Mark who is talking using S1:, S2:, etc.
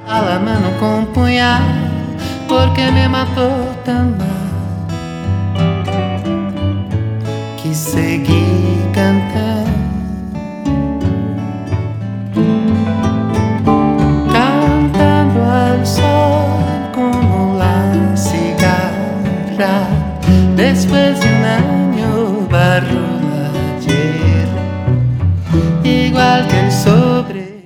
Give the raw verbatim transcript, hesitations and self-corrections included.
S1: a la mano con puñal, porque me mató tan mal que seguí cantando, cantando al sol como la cigarra después de un año barro ayer, igual que el sobre